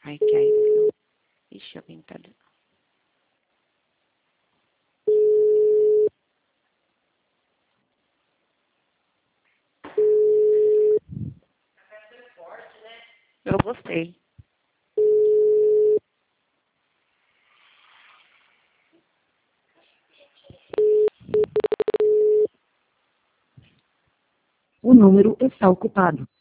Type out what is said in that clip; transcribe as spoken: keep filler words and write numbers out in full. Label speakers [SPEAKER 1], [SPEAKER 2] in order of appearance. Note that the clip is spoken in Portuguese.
[SPEAKER 1] Ai, que aí. Ixi, alguém tá. Eu gostei.
[SPEAKER 2] O número está ocupado.